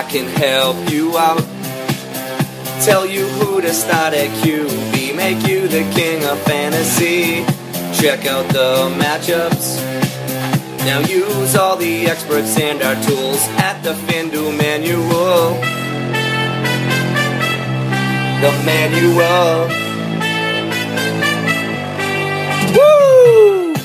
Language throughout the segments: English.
can help you out. Tell you who to start at QB, make you the king of fantasy. Check out the matchups. Now use all the experts and our tools at the FanDuel Manual. The Manual. Woo!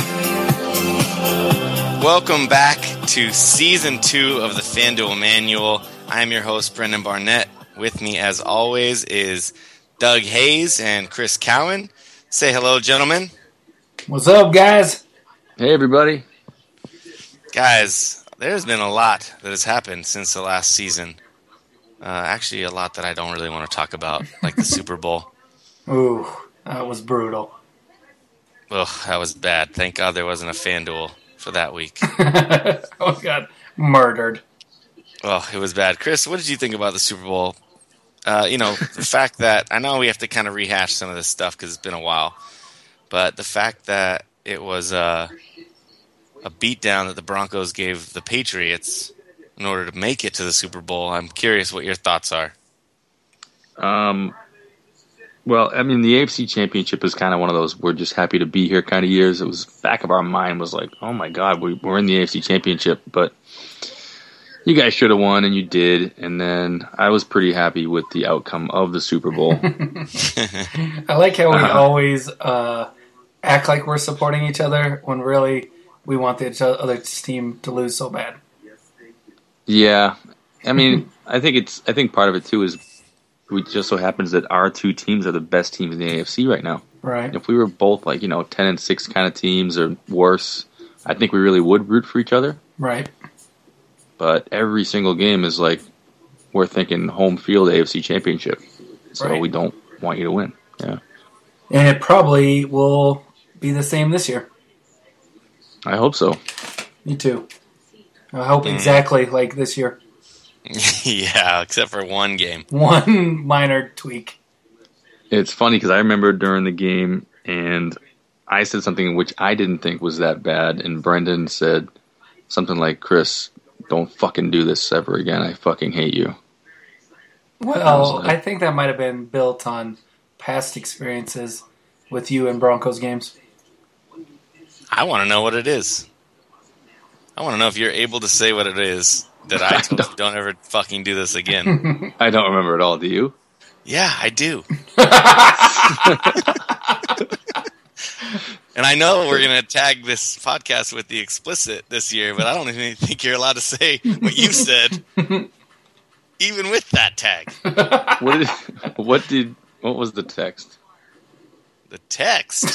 Welcome back to Season 2 of the FanDuel Manual. I'm your host, Brendan Barnett. With me, as always, is Doug Hayes and Chris Cowan. Say hello, gentlemen. What's up, guys? Hey, everybody. Guys, there's been a lot that has happened since the last season. Actually, a lot that I don't really want to talk about, like the Super Bowl. Ooh, that was brutal. Ugh, that was bad. Thank God there wasn't a FanDuel for that week. Oh, God. Murdered. Oh, it was bad. Chris, what did you think about the Super Bowl? The fact that, I know we have to kind of rehash some of this stuff because it's been a while, but the fact that it was a beatdown that the Broncos gave the Patriots in order to make it to the Super Bowl, I'm curious what your thoughts are. Well, I mean, the AFC Championship is kind of one of those we're just happy to be here kind of years. It was back of our mind was like, oh my God, we're in the AFC Championship, but you guys should have won, and you did. And then I was pretty happy with the outcome of the Super Bowl. I like how we always act like we're supporting each other when really we want the other team to lose so bad. Yeah, I mean, I think part of it too is it just so happens that our two teams are the best teams in the AFC right now. Right. If we were both 10-6 kind of teams or worse, I think we really would root for each other. Right. But every single game is like we're thinking home field AFC Championship, so right. We don't want you to win. Yeah, and it probably will be the same this year. I hope so. Me too. I hope exactly like this year. Yeah, except for one game. One minor tweak. It's funny because I remember during the game, and I said something which I didn't think was that bad, and Brendan said something like, "Chris, don't fucking do this ever again. I fucking hate you." Well, I think that might have been built on past experiences with you in Broncos games. I want to know what it is. I want to know if you're able to say what it is that I told you. Don't ever fucking do this again. I don't remember at all. Do you? Yeah, I do. And I know we're going to tag this podcast with the explicit this year, but I don't even think you're allowed to say what you said, even with that tag. What was the text? The text?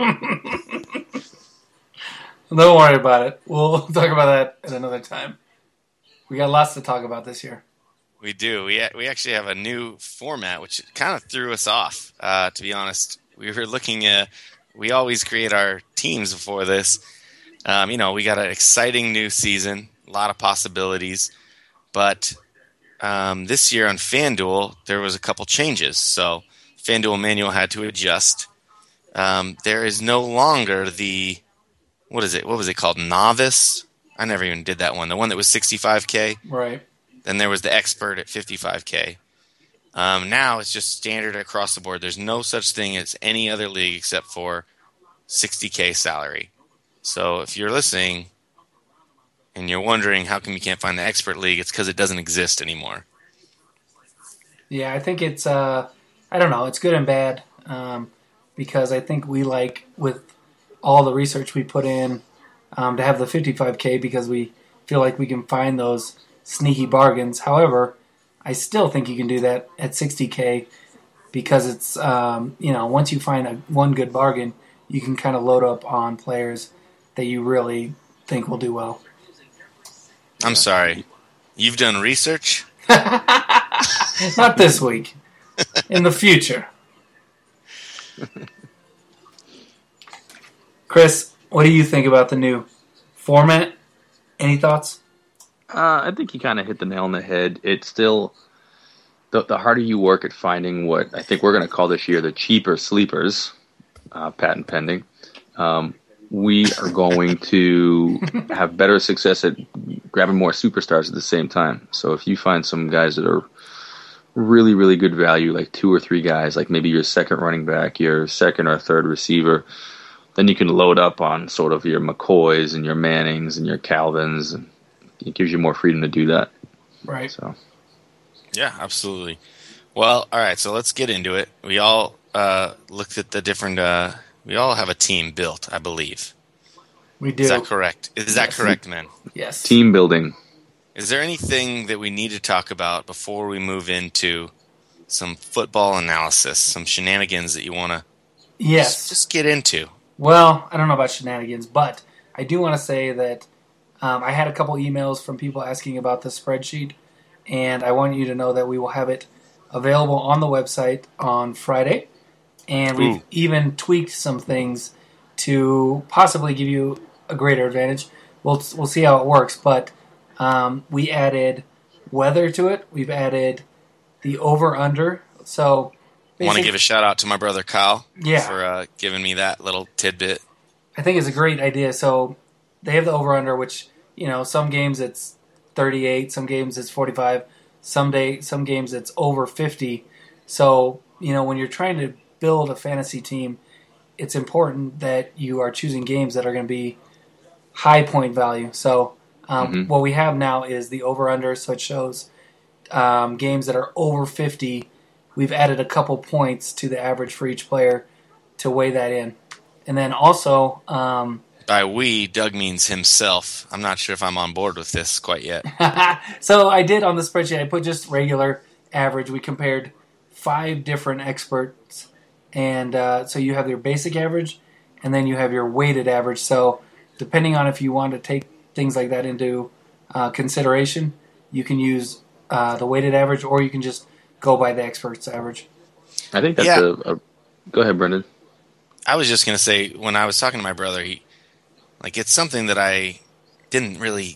Don't worry about it. We'll talk about that at another time. We got lots to talk about this year. We do. We actually have a new format, which kind of threw us off, to be honest. We were looking at... We always create our teams before this. We got an exciting new season, a lot of possibilities. But this year on FanDuel, there was a couple changes. So FanDuel Manual had to adjust. There is no longer the... What is it? What was it called? Novice? I never even did that one. The one that was $65K. Right. Then there was the expert at $55K. Now it's just standard across the board. There's no such thing as any other league except for $60K salary. So if you're listening and you're wondering how come you can't find the expert league, it's because it doesn't exist anymore. Yeah, I think it's, I don't know, it's good and bad because I think we like, with all the research we put in, to have the $55K because we feel like we can find those sneaky bargains. However, I still think you can do that at $60K because it's, once you find one good bargain, you can kind of load up on players that you really think will do well. I'm sorry. You've done research? Not this week. In the future. Chris, what do you think about the new format? Any thoughts? I think you kind of hit the nail on the head. It's still the harder you work at finding what I think we're going to call this year the cheaper sleepers, patent pending. We are going to have better success at grabbing more superstars at the same time. So if you find some guys that are really, really good value, like 2 or 3 guys, like maybe your second running back, your second or third receiver, then you can load up on sort of your McCoys and your Mannings and your Calvins, and it gives you more freedom to do that. Right. So, yeah, absolutely. Well, all right, so let's get into it. We all looked at the different we all have a team built, I believe. We do. Is that correct? Is that correct, man? Yes. team building. Is there anything that we need to talk about before we move into some football analysis, some shenanigans that you want to Yes. just get into? Well, I don't know about shenanigans, but I do want to say that I had a couple emails from people asking about the spreadsheet, and I want you to know that we will have it available on the website on Friday, and we've even tweaked some things to possibly give you a greater advantage. We'll see how it works, but we added weather to it. We've added the over-under. So I want to give a shout out to my brother Kyle for giving me that little tidbit. I think it's a great idea. So they have the over-under, which, some games it's 38, some games it's 45, some games it's over 50. So, when you're trying to build a fantasy team, it's important that you are choosing games that are going to be high point value. So what we have now is the over-under, so it shows games that are over 50. We've added a couple points to the average for each player to weigh that in. And then also... by we, Doug means himself. I'm not sure if I'm on board with this quite yet. So I did on the spreadsheet, I put just regular average. We compared 5 different experts. And so you have your basic average, and then you have your weighted average. So depending on if you want to take things like that into consideration, you can use the weighted average, or you can just go by the expert's average. I think that's Go ahead, Brendan. I was just going to say, when I was talking to my brother, it's something that I didn't really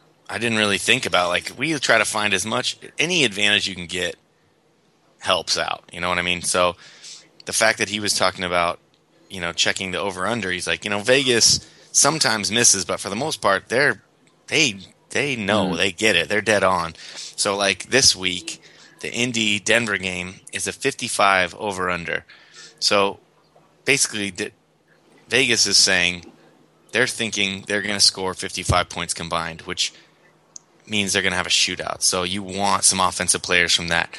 think about. Like, we try to find any advantage you can get helps out. You know what I mean? So the fact that he was talking about, checking the over-under, he's like, Vegas sometimes misses, but for the most part, they know, they get it. They're dead on. So, like, this week, the Indy-Denver game is a 55 over-under. So, basically, Vegas is saying they're thinking they're going to score 55 points combined, which means they're going to have a shootout. So, you want some offensive players from that.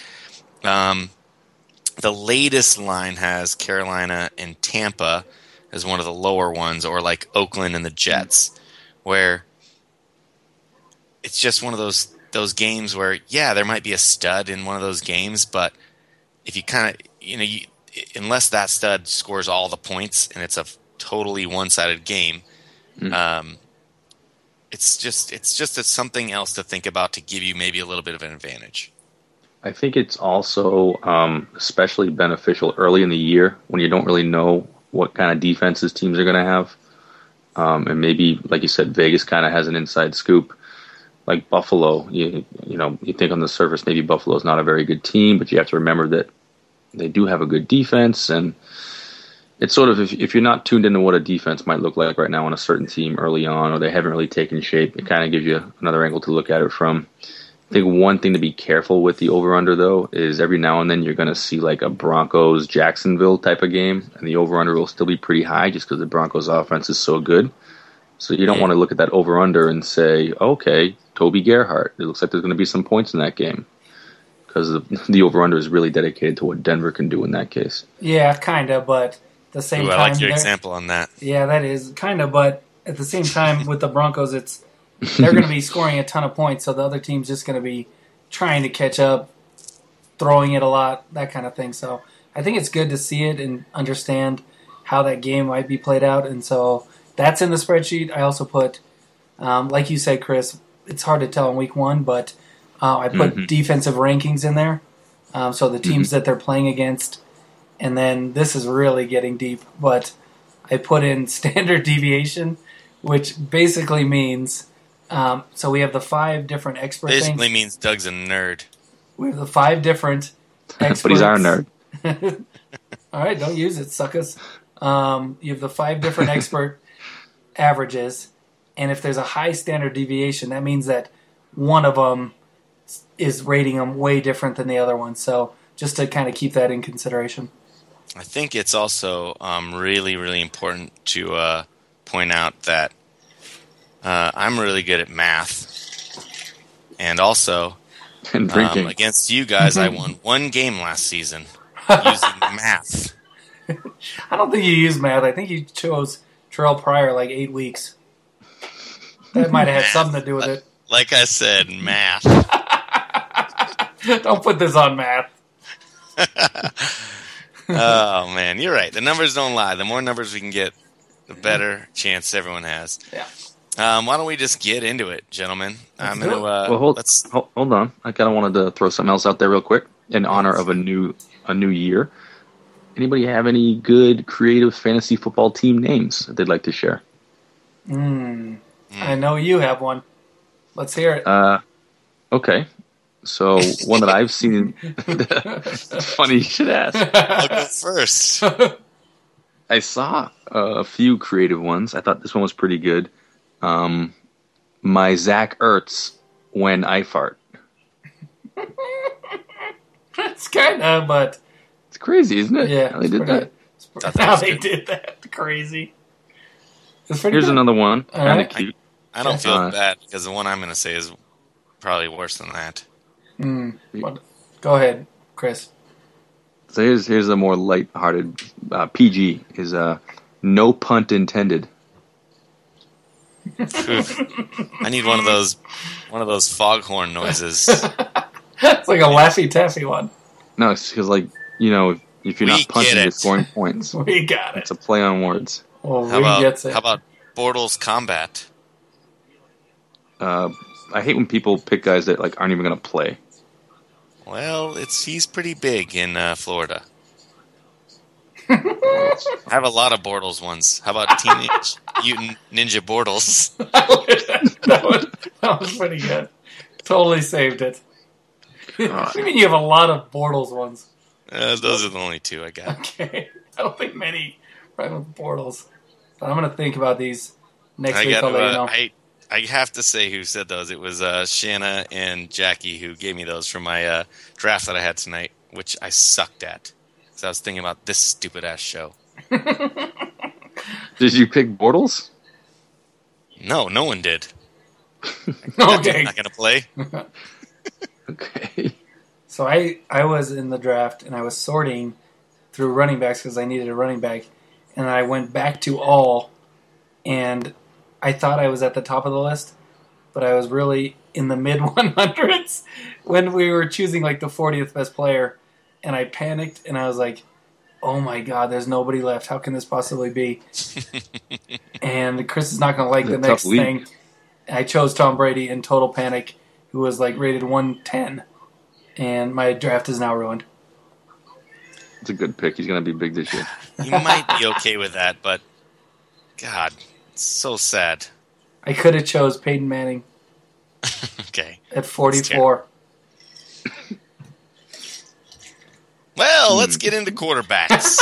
The latest line has Carolina and Tampa as one of the lower ones, or like Oakland and the Jets, where it's just one of those games where, there might be a stud in one of those games, but if you kind of, unless that stud scores all the points and it's a totally one-sided game, it's just something else to think about to give you maybe a little bit of an advantage. I think it's also especially beneficial early in the year when you don't really know what kind of defenses teams are going to have. And maybe, like you said, Vegas kind of has an inside scoop. Like Buffalo, you think on the surface maybe Buffalo's not a very good team, but you have to remember that they do have a good defense. And it's sort of, if you're not tuned into what a defense might look like right now on a certain team early on, or they haven't really taken shape, it kind of gives you another angle to look at it from. I think one thing to be careful with the over-under, though, is every now and then you're going to see like a Broncos-Jacksonville type of game, and the over-under will still be pretty high just because the Broncos' offense is so good. So you don't want to look at that over-under and say, okay, Toby Gerhart, it looks like there's going to be some points in that game, because the over-under is really dedicated to what Denver can do in that case. Yeah, kind of, but at the same time... I like your example on that. Yeah, that is kind of, but at the same time with the Broncos, they're going to be scoring a ton of points, so the other team's just going to be trying to catch up, throwing it a lot, that kind of thing. So I think it's good to see it and understand how that game might be played out. And so that's in the spreadsheet. I also put, like you said, Chris, it's hard to tell in week 1, but I put defensive rankings in there. So the teams that they're playing against. And then this is really getting deep, but I put in standard deviation, which basically means... so we have the 5 different expert things. Basically means Doug's a nerd. We have the 5 different experts. But he's our nerd. All right, don't use it, suckers. You have the 5 different expert averages, And if there's a high standard deviation, that means that one of them is rating them way different than the other one. So just to kind of keep that in consideration. I think it's also really, really important to point out that I'm really good at math. And also, And drinking. against you guys, I won one game last season using math. I don't think you used math. I think you chose Terrell Pryor like 8 weeks. That might have had something to do with it. Like I said, math. Don't put this on math. Oh, man, you're right. The numbers don't lie. The more numbers we can get, the better chance everyone has. Yeah. Why don't we just get into it, gentlemen? I'm do going it. to Hold on. I kind of wanted to throw something else out there real quick in honor of a new year. Anybody have any good creative fantasy football team names that they'd like to share? I know you have one. Let's hear it. Okay. So one that I've seen. It's funny you should ask. I'll go first. I saw a few creative ones. I thought this one was pretty good. My Zach Ertz when I fart. It's kind of, but It's crazy, isn't it? yeah. How they did that. How they did that. Crazy. It's pretty Here's good. another one. All Kind of right. cute. I don't feel Uh, bad because the one I'm going to say is probably worse than that. Go ahead, Chris. So here's a more light-hearted PG is no punt intended. I need one of those foghorn noises. It's like a Laffy Taffy one. No, it's because if you're We not punting, get it. you're scoring points. We got it. It's a play on words. Well, How gets it. about Bortles Combat? I hate when people pick guys that aren't even going to play. Well, he's pretty big in Florida. I have a lot of Bortles ones. How about Teenage Mutant Ninja Bortles? that was pretty good. Totally saved it. What do you mean you have a lot of Bortles ones? Those are the only two I got. Okay. I don't think many rhyme with Bortles. But I'm going to think about these next week. I'll let you know. I have to say who said those. It was Shanna and Jackie who gave me those for my draft that I had tonight, which I sucked at. So I was thinking about this stupid-ass show. Did you pick Bortles? No one did. Okay. I'm not going to play. Okay. So I was in the draft and I was sorting through running backs because I needed a running back. And I went back to all, and I thought I was at the top of the list, but I was really in the mid 100s when we were choosing the 40th best player. And I panicked and I was like, oh my God, there's nobody left. How can this possibly be? And Chris is not going to like the next thing. I chose Tom Brady in total panic, who was rated 110. And my draft is now ruined. It's a good pick. He's going to be big this year. You might be okay with that, but God, it's so sad. I could have chose Peyton Manning Okay. at 44. Well, let's get into quarterbacks.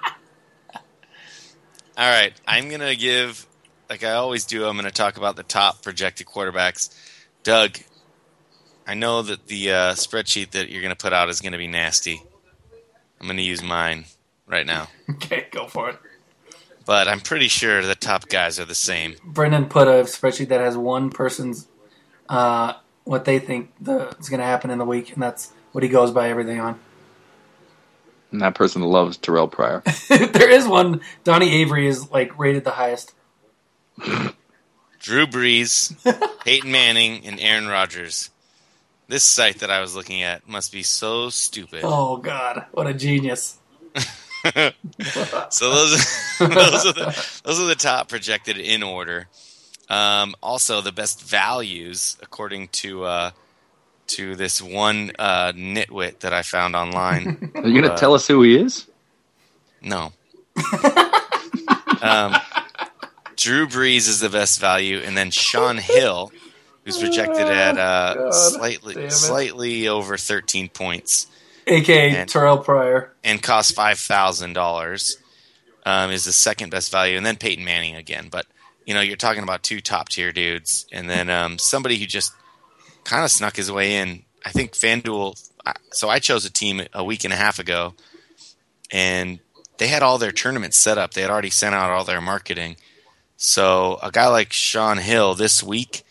All right, I'm going to give, like I always do, I'm going to talk about the top projected quarterbacks. Doug, I know that the spreadsheet that you're going to put out is going to be nasty. I'm going to use mine right now. Okay, go for it. But I'm pretty sure the top guys are the same. Brendan put a spreadsheet that has one person's what they think is going to happen in the week, and that's what he goes by everything on. And that person loves Terrell Pryor. There is one. Donnie Avery is rated the highest. Drew Brees, Peyton Manning, and Aaron Rodgers. This site that I was looking at must be so stupid. Oh God, what a genius! So those are the top projected in order. Also, the best values according to this one nitwit that I found online. Are you going to tell us who he is? No. Drew Brees is the best value, and then Sean Hill, who's projected at slightly over 13 points, AKA Terrell Pryor, and costs $5,000, is the second best value, and then Peyton Manning again. But you're talking about two top-tier dudes, and then somebody who just kind of snuck his way in. I think FanDuel – so I chose a team a week and a half ago, and they had all their tournaments set up. They had already sent out all their marketing. So a guy like Shaun Hill this week,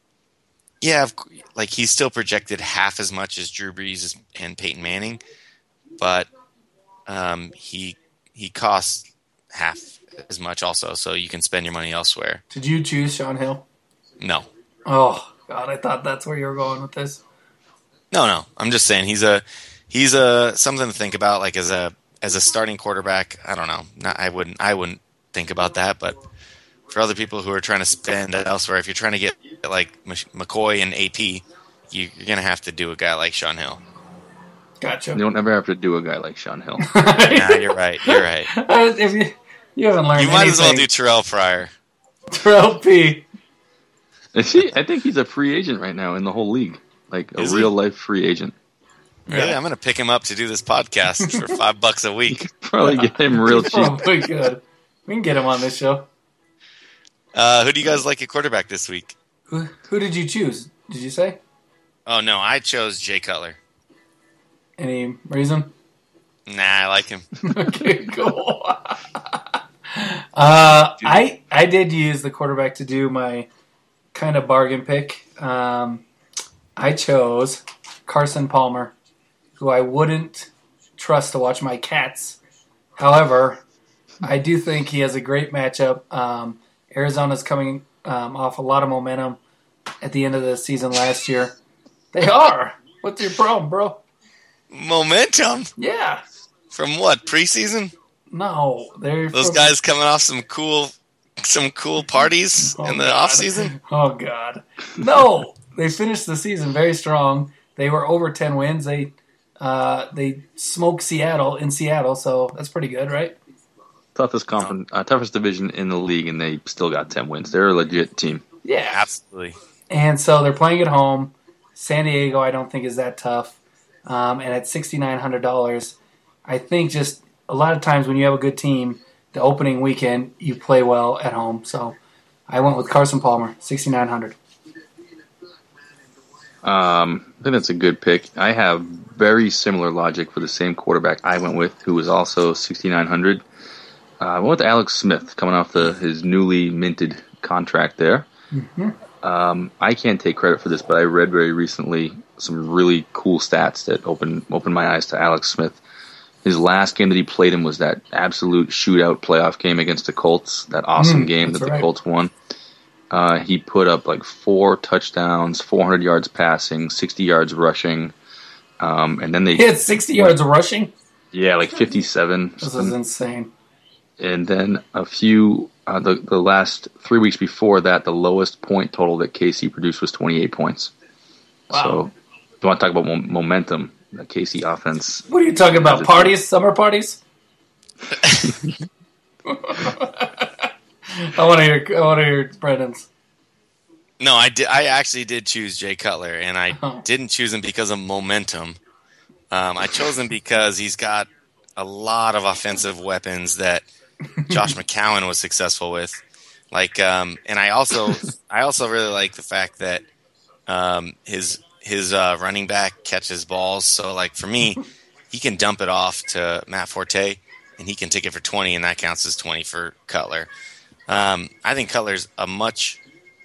he's still projected half as much as Drew Brees and Peyton Manning, but he costs half as much also, so you can spend your money elsewhere. Did you choose Shaun Hill? No. Oh God, I thought that's where you were going with this. No. I'm just saying he's something to think about. Like as a starting quarterback, I don't know. I wouldn't think about that, but for other people who are trying to spend elsewhere, if you're trying to get like McCoy and AP, you're going to have to do a guy like Shaun Hill. Gotcha. You don't ever have to do a guy like Shaun Hill. Nah, you're right. If you haven't learned You might anything. as well do Terrell Pryor. Terrell P. Is he? I think he's a free agent right now in the whole league. Like a real-life free agent. Really? I'm going to pick him up to do this podcast for $5 a week. Probably get him real cheap. Probably good. We can get him on this show. Who do you guys like at quarterback this week? Who did you choose? Did you say? Oh, no, I chose Jay Cutler. Any reason? Nah, I like him. Okay, cool. I did use the quarterback to do my kind of bargain pick. I chose Carson Palmer, who I wouldn't trust to watch my cats. However, I do think he has a great matchup. Arizona's coming off a lot of momentum at the end of the season last year. They are. What's your problem, bro? Momentum? Yeah. From what, preseason? No, they're Those guys coming off some cool parties in the off season. Oh God, no! They finished the season very strong. They were over 10 wins. They smoked Seattle in Seattle, so that's pretty good, right? Toughest division in the league, and they still got 10 wins. They're a legit team. Yeah, absolutely. And so they're playing at home. San Diego, I don't think is that tough. And at $6,900, I think just a lot of times when you have a good team, the opening weekend you play well at home. So I went with Carson Palmer, $6,900. I think that's a good pick. I have very similar logic for the same quarterback I went with, who was also $6,900. I went with Alex Smith, coming off his newly minted contract there. Mm-hmm. I can't take credit for this, but I read very recently some really cool stats that opened my eyes to Alex Smith. His last game that he played in was that absolute shootout playoff game against the Colts, that awesome game that the Colts won. He put up like 4 touchdowns, 400 yards passing, 60 yards rushing. And then he had 60 yards rushing? Yeah, like 57. This is insane. And then a few, the last 3 weeks before that, the lowest point total that KC produced was 28 points. Wow. So if you want to talk about momentum, the KC offense. What are you talking about? Parties? Summer parties? I want to hear Brendan's. No, I actually did choose Jay Cutler, and I didn't choose him because of momentum. I chose him because he's got a lot of offensive weapons that Josh McCown was successful with. And I also really like the fact that his running back catches balls. So like for me, he can dump it off to Matt Forte, and he can take it for 20, and that counts as 20 for Cutler. I think Cutler's a much.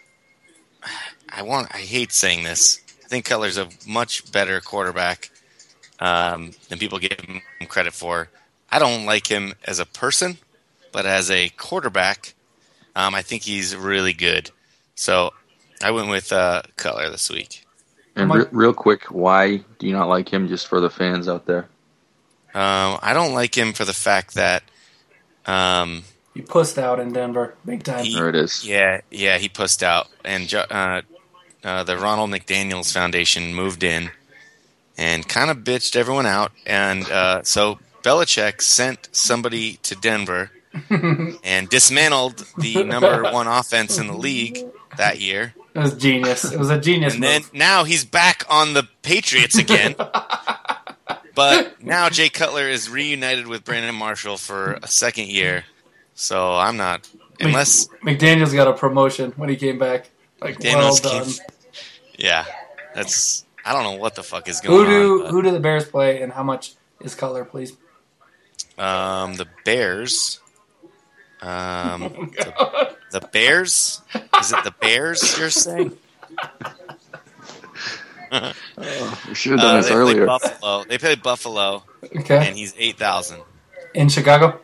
I hate saying this. I think Cutler's a much better quarterback than people give him credit for. I don't like him as a person, but as a quarterback, I think he's really good. So I went with Cutler this week. And real quick, why do you not like him, just for the fans out there? I don't like him for the fact that he pussed out in Denver big time. There it is. Yeah, he pussed out. And the Ronald McDaniels Foundation moved in and kind of bitched everyone out. And so Belichick sent somebody to Denver and dismantled the number 1 offense in the league that year. It was genius. It was a genius and move. Then now he's back on the Patriots again. But now Jay Cutler is reunited with Brandon Marshall for a second year. So I'm not unless McDaniels got a promotion when he came back. Like, well McDaniels done. yeah, that's I don't know what the fuck is going on. Who do the Bears play, and how much is Cutler, please? The Bears. Oh, God. The Bears? Is it the Bears you're saying? We should have done this earlier. Buffalo. They played Buffalo, Okay. and he's 8,000. In Chicago?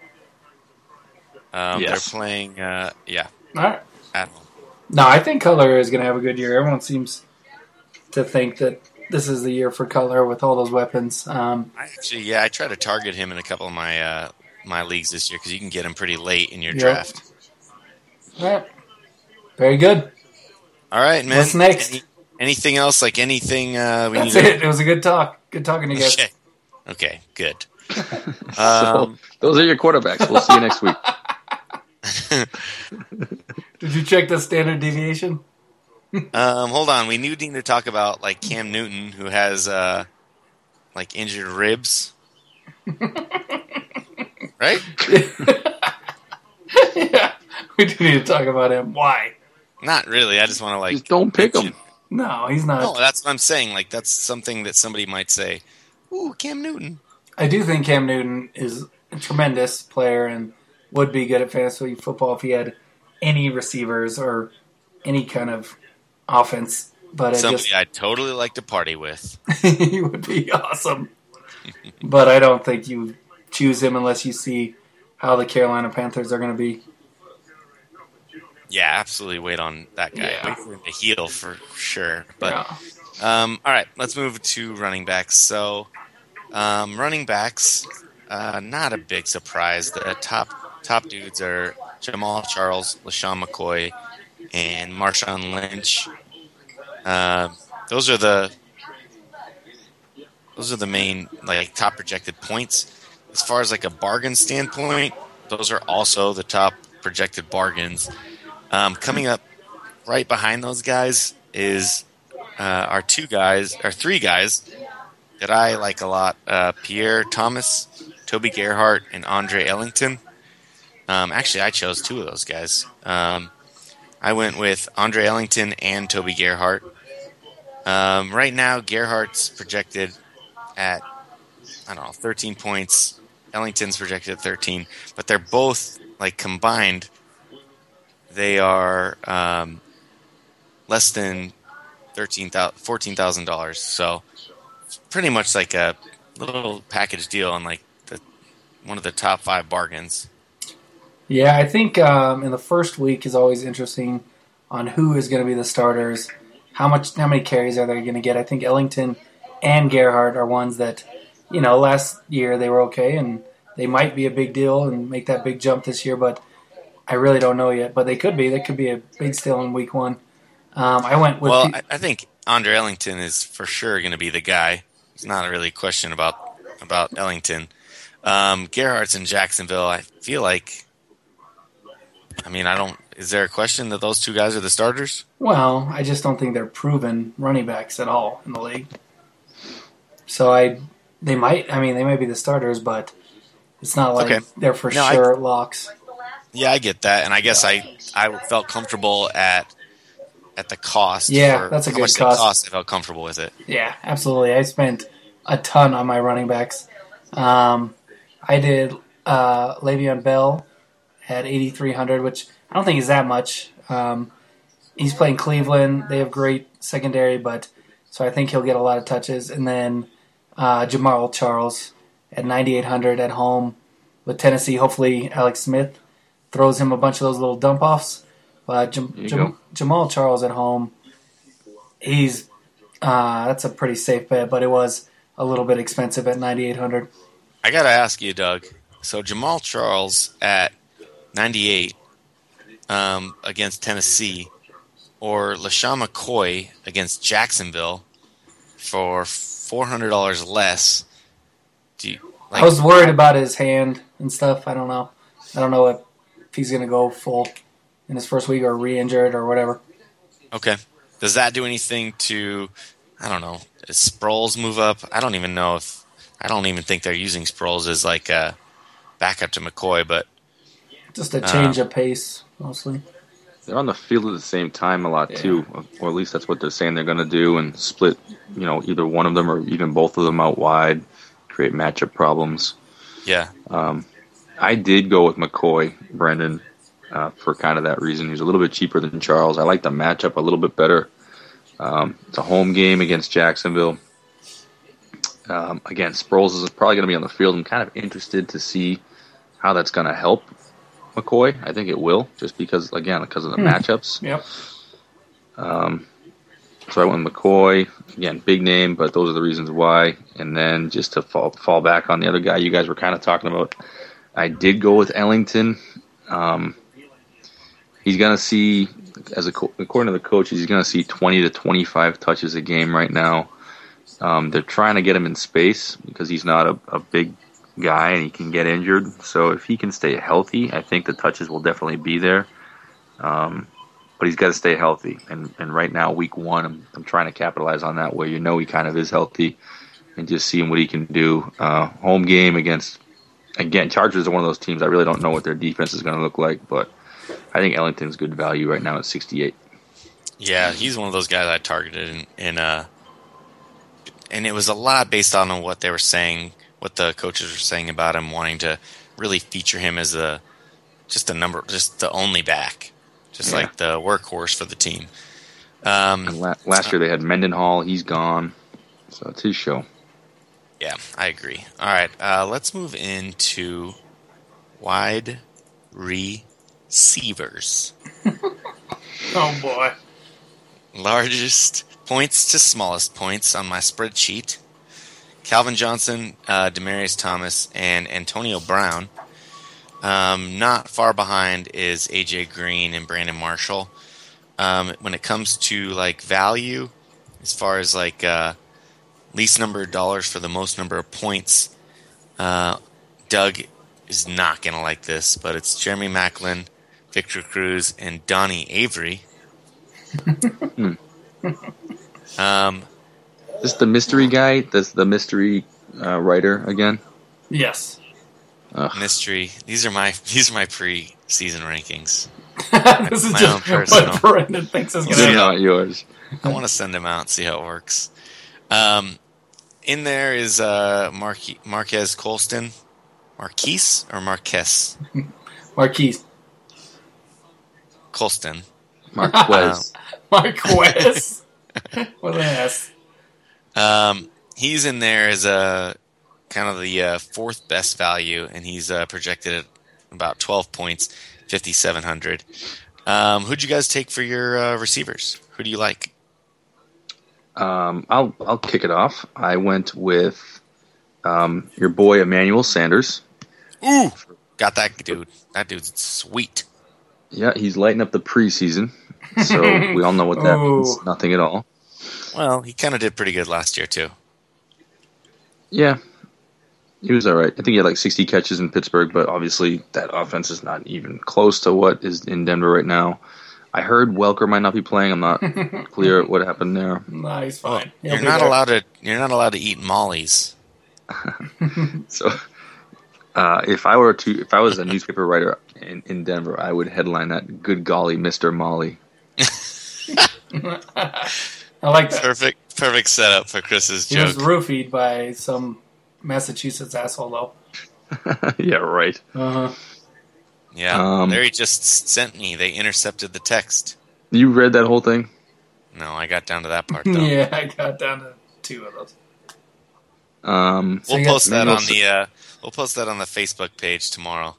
Yes. They're playing, All right. at home. No, I think Cutler is going to have a good year. Everyone seems to think that this is the year for Cutler with all those weapons. I try to target him in a couple of my my leagues this year because you can get him pretty late in your Yep. draft. All right. Very good. All right, man. What's next? Anything else? Like anything we That's need it. It was a good talk. Good talking to you guys. Okay, good. So, those are your quarterbacks. We'll see you next week. Did you check the standard deviation? Hold on. We need to talk about like Cam Newton, who has like injured ribs. Right? Yeah. We do need to talk about him. Why? Not really. I just want to like Just don't pick him. No, he's not. No, that's what I'm saying. Like that's something that somebody might say. Ooh, Cam Newton. I do think Cam Newton is a tremendous player and would be good at fantasy football if he had any receivers or any kind of offense. But Somebody I'd totally like to party with. he would be awesome. But I don't think you choose him unless you see how the Carolina Panthers are going to be. Yeah, absolutely. Wait on that guy. Yeah. Wait for him to heal for sure. But Yeah. all right, let's move to running backs. So, running backs, not a big surprise. The top dudes are Jamal Charles, LaShawn McCoy, and Marshawn Lynch. Those are the main like top projected points. As far as like a bargain standpoint, those are also the top projected bargains. Coming up right behind those guys is our three guys that I like a lot: Pierre Thomas, Toby Gerhart, and Andre Ellington. Actually, I chose two of those guys. I went with Andre Ellington and Toby Gerhart. Right now, Gerhart's projected at 13 points. Ellington's projected at 13, but they're both like combined. They are less than $14,000. So it's pretty much like a little package deal on like one of the top 5 bargains. Yeah, I think in the first week is always interesting on who is going to be the starters. How many carries are they going to get? I think Ellington and Gerhart are ones that, last year they were okay and they might be a big deal and make that big jump this year, but I really don't know yet. But they could be. They could be a big steal in week 1. I went with. Well, I think Andre Ellington is for sure going to be the guy. It's not really a question about Ellington. Gerhart's in Jacksonville. I feel like. Is there a question that those two guys are the starters? Well, I just don't think they're proven running backs at all in the league. So they might be the starters, but it's not like they're for sure locks. Yeah, I get that, and I guess I felt comfortable at the cost. Yeah, that's a good cost. I felt comfortable with it. Yeah, absolutely. I spent a ton on my running backs. I did Le'Veon Bell at 8,300, which I don't think is that much. He's playing Cleveland. They have great secondary, so I think he'll get a lot of touches. And then Jamal Charles at 9,800 at home with Tennessee. Hopefully Alex Smith throws him a bunch of those little dump-offs. But Jamal Charles at home, that's a pretty safe bet, but it was a little bit expensive at 9,800. I got to ask you, Doug. So Jamal Charles at 98 against Tennessee, or LaShawn McCoy against Jacksonville for $400 less. I was worried about his hand and stuff. I don't know if he's going to go full in his first week or re-injured or whatever. Okay. Does that do anything to, does Sproles move up? I don't even think they're using Sproles as like a backup to McCoy, but just a change of pace. mostly. They're on the field at the same time a lot too, or at least that's what they're saying they're going to do, and split, either one of them or even both of them out wide, create matchup problems. Yeah. I did go with McCoy, Brendan, for kind of that reason. He's a little bit cheaper than Charles. I like the matchup a little bit better. It's a home game against Jacksonville. Again, Sproles is probably going to be on the field. I'm kind of interested to see how that's going to help McCoy. I think it will, just because of the matchups. Yep. So I went with McCoy. Again, big name, but those are the reasons why. And then just to fall back on the other guy you guys were kind of talking about, I did go with Ellington. He's going to see, according to the coach, he's going to see 20 to 25 touches a game right now. They're trying to get him in space because he's not a big guy and he can get injured. So if he can stay healthy, I think the touches will definitely be there. But he's got to stay healthy. And right now, week one, I'm trying to capitalize on that where he kind of is healthy and just seeing what he can do. Home game against, again, Chargers are one of those teams. I really don't know what their defense is going to look like, but I think Ellington's good value right now at 68. Yeah, he's one of those guys I targeted and it was a lot based on what they were saying, what the coaches were saying about him, wanting to really feature him as just the only back, like the workhorse for the team. Last year they had Mendenhall. He's gone, so it's his show. Yeah, I agree. All right, let's move into wide receivers. Oh boy. Largest points to smallest points on my spreadsheet. Calvin Johnson, Demaryius Thomas, and Antonio Brown. Not far behind is AJ Green and Brandon Marshall. When it comes to value, as far as least number of dollars for the most number of points, Doug is not going to like this, but it's Jeremy Maclin, Victor Cruz, and Donnie Avery. This the mystery guy? That's the mystery writer again? Yes. Mystery. These are my pre-season rankings. This is my just own personal. what Brendan thinks is going to They're happen. not yours. I want to send them out and see how it works. In there is Marquez Colston. Marquise or Marquez? Marquise. Colston. Marquez. Marquez. With an S. He's in there as a kind of the fourth best value, and he's projected at about 12 points, 5,700. Who'd you guys take for your receivers? Who do you like? I'll kick it off. I went with your boy Emmanuel Sanders. Ooh, got that dude. That dude's sweet. Yeah, he's lighting up the preseason, so we all know what that means. Nothing at all. Well, he kind of did pretty good last year too. Yeah, he was all right. I think he had 60 catches in Pittsburgh, but obviously that offense is not even close to what is in Denver right now. I heard Welker might not be playing. I'm not clear what happened there. No, he's fine. You're not allowed to eat mollies. So, if I was a newspaper writer in Denver, I would headline that "Good golly, Mr. Molly." I like that. Perfect setup for Chris's He joke. was roofied by some Massachusetts asshole, though. Yeah, right. Uh-huh. Yeah, Larry just sent me. They intercepted the text. You read that whole thing? No, I got down to that part though. Yeah, I got down to 2 of those. We'll post that on the Facebook page tomorrow.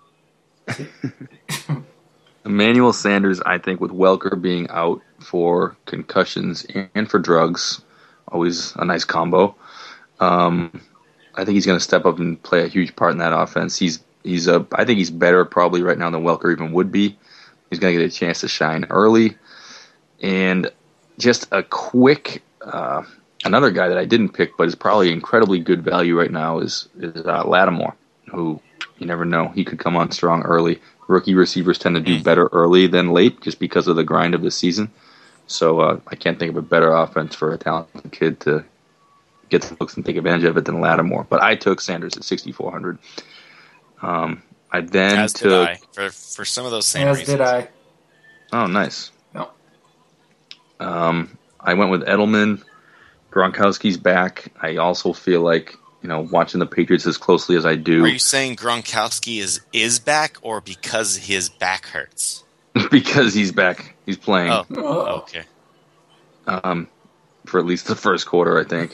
Emmanuel Sanders, I think, with Welker being out for concussions and for drugs, always a nice combo. I think he's going to step up and play a huge part in that offense. I think he's better probably right now than Welker even would be. He's going to get a chance to shine early. And just a quick, another guy that I didn't pick, but is probably incredibly good value right now is Lattimore, who you never know. He could come on strong early. Rookie receivers tend to do better early than late just because of the grind of the season. So I can't think of a better offense for a talented kid to get the looks and take advantage of it than Lattimore. But I took Sanders at 6,400. I then As took. did I. For some of those same As reasons. did I. Oh, nice. Yep. I went with Edelman. Gronkowski's back. I also feel like, watching the Patriots as closely as I do. Are you saying Gronkowski is back or because his back hurts? Because he's back. He's playing. Oh, okay. For at least the first quarter, I think.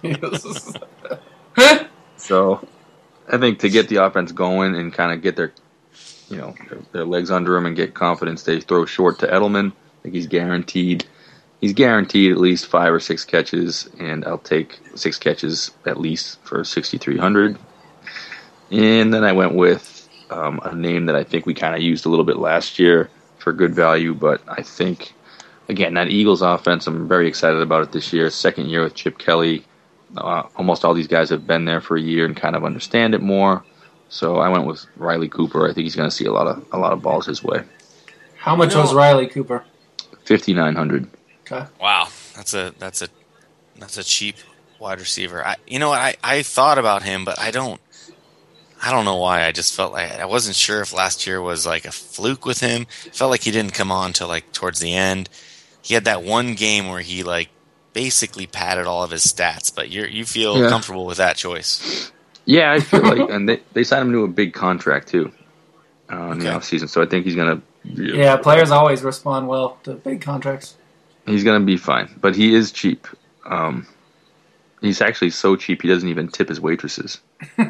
So, I think to get the offense going and kind of get their legs under him and get confidence, they throw short to Edelman. I think he's guaranteed at least 5 or 6 catches, and I'll take 6 catches at least for 6,300. And then I went with a name that I think we kind of used a little bit last year for good value, but I think, again, that Eagles offense, I'm very excited about it this year. Second year with Chip Kelly. Almost all these guys have been there for a year and kind of understand it more. So I went with Riley Cooper. I think he's going to see a lot of balls his way. How much was Riley Cooper? 5,900. Okay. Wow, that's a cheap wide receiver. I thought about him, but I don't know why. I just felt like I wasn't sure if last year was like a fluke with him. It felt like he didn't come on till like towards the end. He had that one game where he like basically padded all of his stats. But you feel comfortable with that choice? Yeah, I feel like, and they signed him to a big contract too in the offseason. So I think he's going to. Yeah, players always respond well to big contracts. He's going to be fine, but he is cheap. He's actually so cheap he doesn't even tip his waitresses.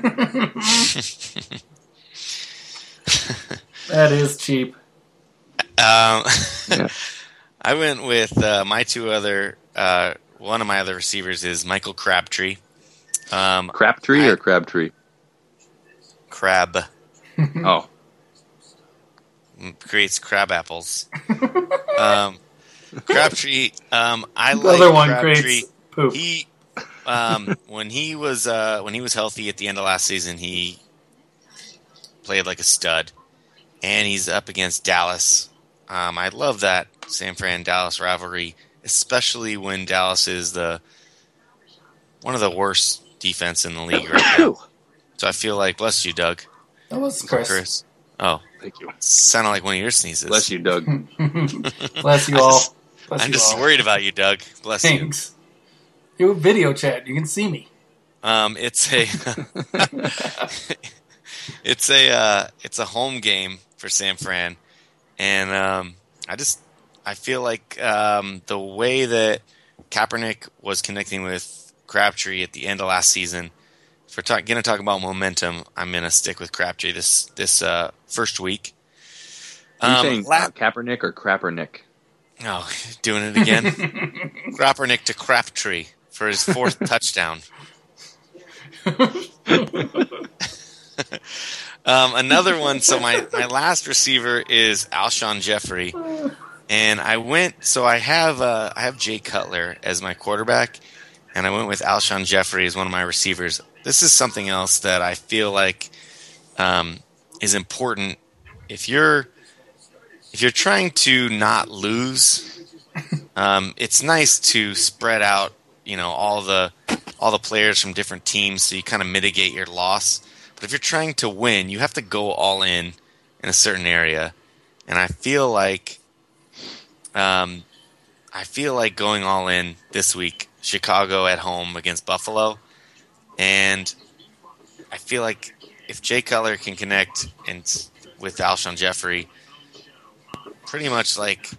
That is cheap. I went with my two other. One of my other receivers is Michael Crabtree. Crabtree or Crabtree? Crab. Oh. Creates crab apples. Crabtree. I The like other one Crabtree. creates poop. He, when he was healthy at the end of last season, he played like a stud, and he's up against Dallas. I love that San Fran Dallas rivalry, especially when Dallas is one of the worst defense in the league right now. So I feel like, bless you, Doug. That was Chris. Oh, thank you. Sounded like one of your sneezes. Bless you, Doug. Bless you all. I'm just worried about you, Doug. Bless you. Thanks. You video chat. You can see me. It's a home game for San Fran, and I feel like the way that Kaepernick was connecting with Crabtree at the end of last season. If we're going to talk about momentum, I'm going to stick with Crabtree this first week. Are you saying Kaepernick or Crappernick? Oh, doing it again. Crappernick to Crabtree for his 4th touchdown. Another one. So my last receiver is Alshon Jeffrey, and I have Jay Cutler as my quarterback, and I went with Alshon Jeffrey as one of my receivers. This is something else that I feel like is important. If you're trying to not lose, it's nice to spread out, all the players from different teams, so you kind of mitigate your loss. But if you're trying to win, you have to go all in a certain area, and I feel like going all in this week. Chicago at home against Buffalo, and I feel like if Jay Cutler can connect with Alshon Jeffrey, pretty much like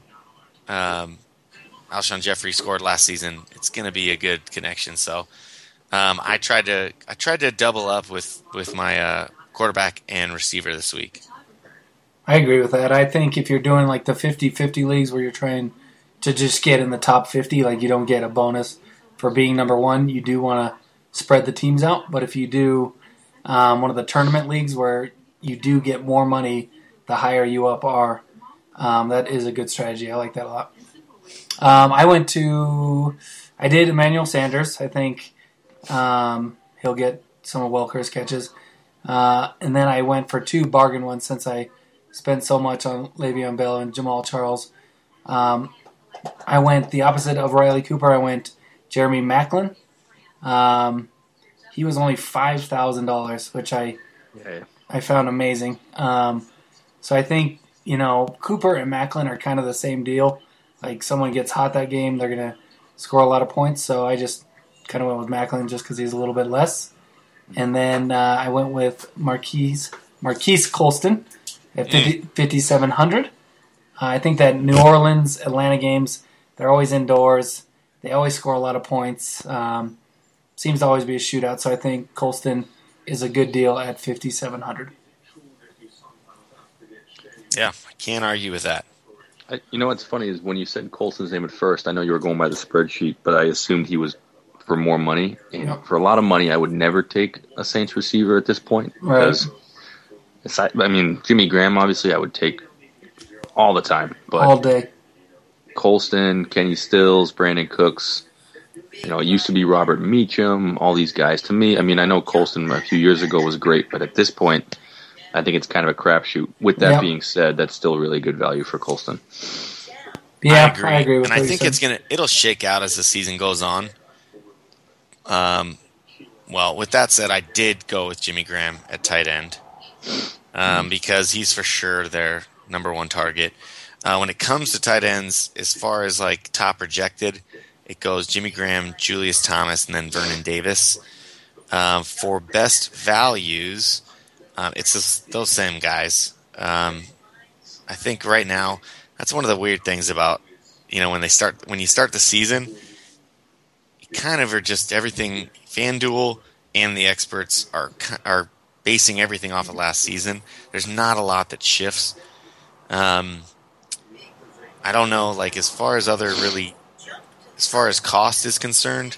Alshon Jeffrey scored last season, it's going to be a good connection. So I tried to double up with my quarterback and receiver this week. I agree with that. I think if you're doing like the 50-50 leagues where you're trying to just get in the top 50, like you don't get a bonus for being number one, you do want to spread the teams out. But if you do one of the tournament leagues where you do get more money the higher you up are, that is a good strategy. I like that a lot. I did Emmanuel Sanders. I think he'll get some of Welker's catches. And then I went for 2 bargain ones since I spent so much on Le'Veon Bell and Jamal Charles. I went the opposite of Riley Cooper. I went Jeremy Maclin. He was only $5,000, which I found amazing. So I think, Cooper and Macklin are kind of the same deal. Like, someone gets hot that game, they're going to score a lot of points. So I just kind of went with Macklin just because he's a little bit less. And then I went with Marquise Colston at 5,700. I think that New Orleans, Atlanta games, they're always indoors. They always score a lot of points. Seems to always be a shootout. So I think Colston is a good deal at 5,700. Yeah, I can't argue with that. You know what's funny is when you said Colston's name at first, I know you were going by the spreadsheet, but I assumed he was for more money. And for a lot of money, I would never take a Saints receiver at this point. Right. Because, Jimmy Graham, obviously, I would take all the time. But all day. Colston, Kenny Stills, Brandon Cooks, it used to be Robert Meacham, all these guys. To me, I know Colston a few years ago was great, but at this point, I think it's kind of a crapshoot. With that being said, that's still really good value for Colston. Yeah, I agree with and I think it'll shake out as the season goes on. Well, with that said, I did go with Jimmy Graham at tight end because he's for sure their number one target. When it comes to tight ends, as far as like top projected, it goes Jimmy Graham, Julius Thomas, and then Vernon Davis. For best values, it's those same guys. I think right now that's one of the weird things about when you start the season, you kind of are just everything. FanDuel and the experts are basing everything off of last season. There's not a lot that shifts. I don't know, like as far as cost is concerned,